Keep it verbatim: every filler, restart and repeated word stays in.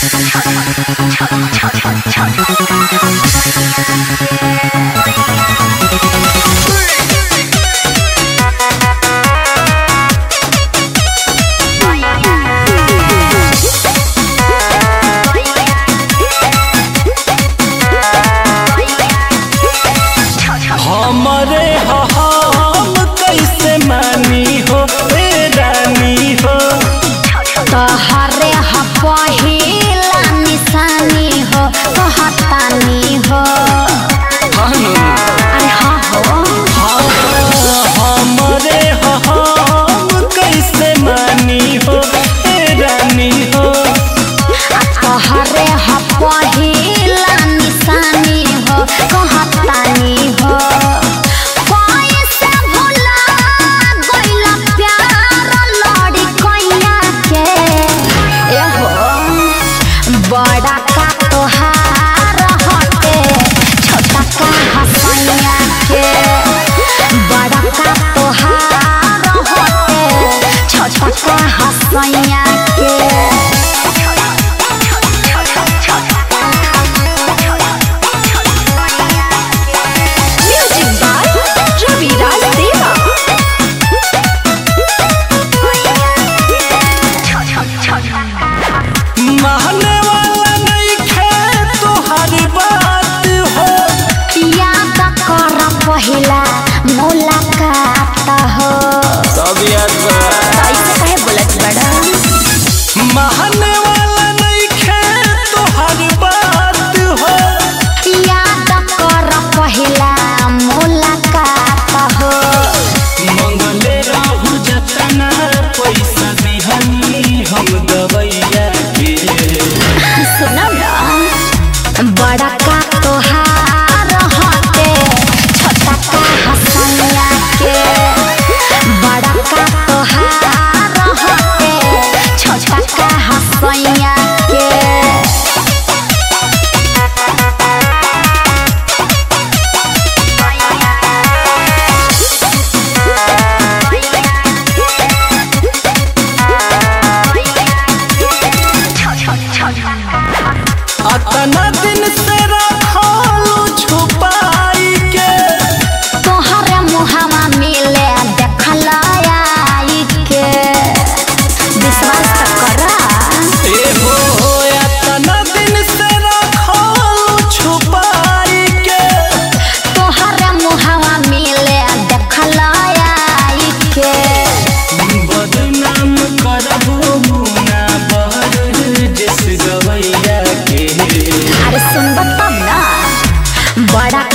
हमरे हम कैसे मानी हो ए रानी हो तोहरे ह पहिला निशानी हो कहतानी हो अरे हाँ हो हमरे हम कैसे मानी हो ए रानी हो तोहरे ह पहिला निशानी हो कहतानी हो बड़ा का तोहार हटे छोटा का हसैया के बड़ा का तोहार हटे छोटा का हसैया के म्यूजिक बाय रविराज देवा माने वाला नहीं खे तोहर बात हो याद कर पहिला मुलाकात हो सब याद बा ऐसे काहे बोलत बड़ा माने वाला नहीं खे तोहर बात हो याद कर पहिला मुलाकात हो मंगले रहू जतना पैसा दिहनी हम दवैया के सुनो ना बड़ा का तोहार हटे छोटा का हसैया के बड़ा का तोहार हटे छोटा का हसैया के अतना दिन से रखलू छुपाई के तोहरे मुहावा मिले देखल आई के विश्वास त करा ए हो अतना दिन से रखलू छुपाई के तोहरे मुहावा मिले देखल आई के बदनाम करबू मुना बहर जिस गवैया के अरे सुनब तब ना बड़ा